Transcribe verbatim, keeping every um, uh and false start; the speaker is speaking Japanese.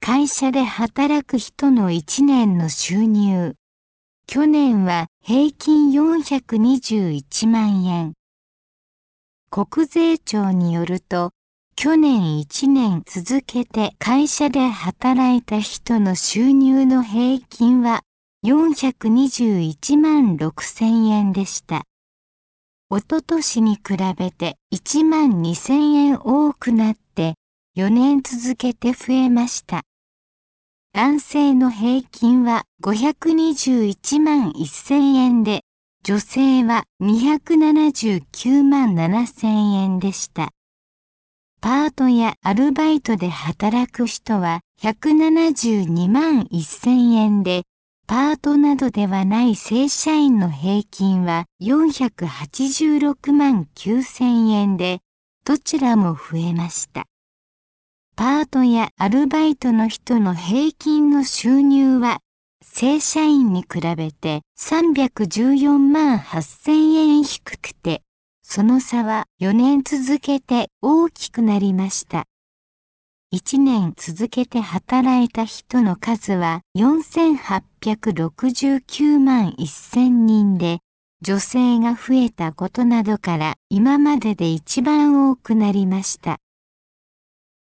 会社で働く人のいちねんの収入。去年は平均よんひゃくにじゅういちまんえん。国税庁によると、去年いちねん続けて会社で働いた人の収入の平均はよんひゃくにじゅういちまんろくせんえんでした。おととしに比べていちまんにせんえん多くなってよねん続けて増えました。男性の平均はごひゃくにじゅういちまんせんえんで、女性はにひゃくななじゅうきゅうまんななせんえんでした。パートやアルバイトで働く人はひゃくななじゅうにまんせんえんで、パートなどではない正社員の平均はよんひゃくはちじゅうろくまんきゅうせんえんで、どちらも増えました。パートやアルバイトの人の平均の収入は、正社員に比べてさんびゃくじゅうよんまんはっせんえん低くて、その差はよねん続けて大きくなりました。いちねん続けて働いた人の数はよんせんはっぴゃくろくじゅうきゅうまんせんにんで、女性が増えたことなどから今までで一番多くなりました。